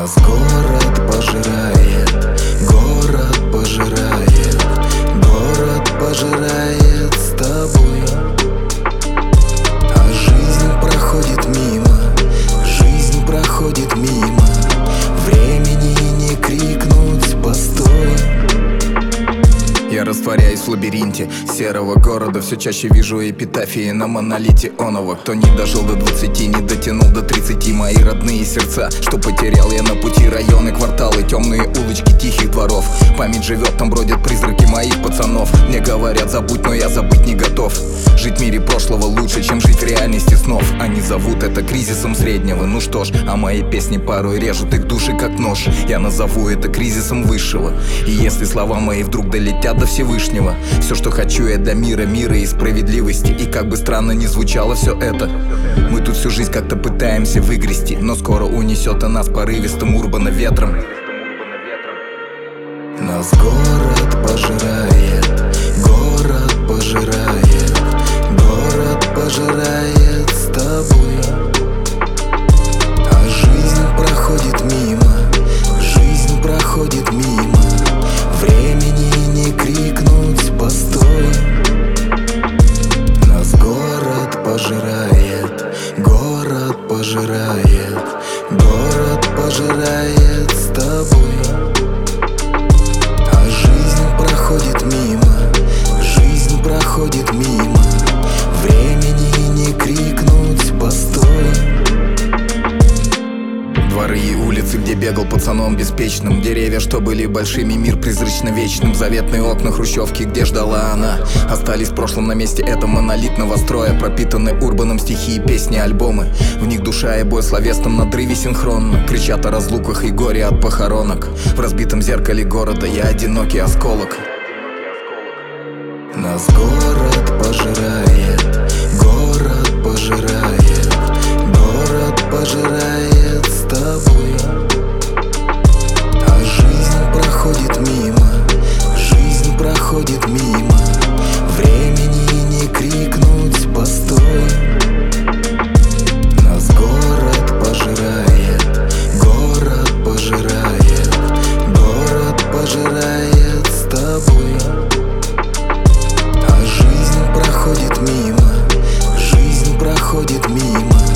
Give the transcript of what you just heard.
Нас город пожирает, город пожирает, город пожирает с тобой. А жизнь проходит мимо, жизнь проходит мимо. Времени не крикнуть «постой». Я растворяюсь в лабиринте серого города. Все чаще вижу эпитафии на монолите оного. Кто не дожил до 20, не дотянул до 30. Мои родные сердца, что потерял я на пути. Районы, кварталы, темные улочки тихих дворов. Память живет, там бродят призраки моих пацанов. Мне говорят забудь, но я забыть не готов. Жить в мире прошлого лучше, чем жить в реальности снов. Они зовут это кризисом среднего. Ну что ж, а мои песни порой режут их души как нож. Я назову это кризисом высшего. И если слова мои вдруг долетят до Всевышнего, все, что хочу, я до мира и справедливости. И как бы странно ни звучало все это, мы тут всю жизнь как-то пытаемся выгрести, но скоро унесет о нас порывистым урбана ветром. Нас город пожирает, город пожирает, город пожирает с тобой. А жизнь проходит мимо, жизнь проходит мимо. Времени не крикнуть «постой». Нас город пожирает, город пожирает, город пожирает с тобой. А жизнь проходит мимо, жизнь проходит мимо. Времени не крикнуть «постой». Дворы и улицы, где бегал пацаном беспечным. Деревья, что были большими, мир призрачно вечным. Заветные окна хрущевки, где ждала она, остались в прошлом на месте этого монолитного строя. Пропитанные урбаном стихи, песни, альбомы. В них душа и бой в словесном надрыве синхронно. Кричат о разлуках и горе от похоронок. В разбитом зеркале города я одинокий осколок. Нас город пожирает, город пожирает, город пожирает с тобой. А жизнь проходит мимо, жизнь проходит мимо. Времени не крикнуть «постой». Нас город пожирает, город пожирает, город пожирает с тобой. А жизнь проходит мимо, жизнь проходит мимо.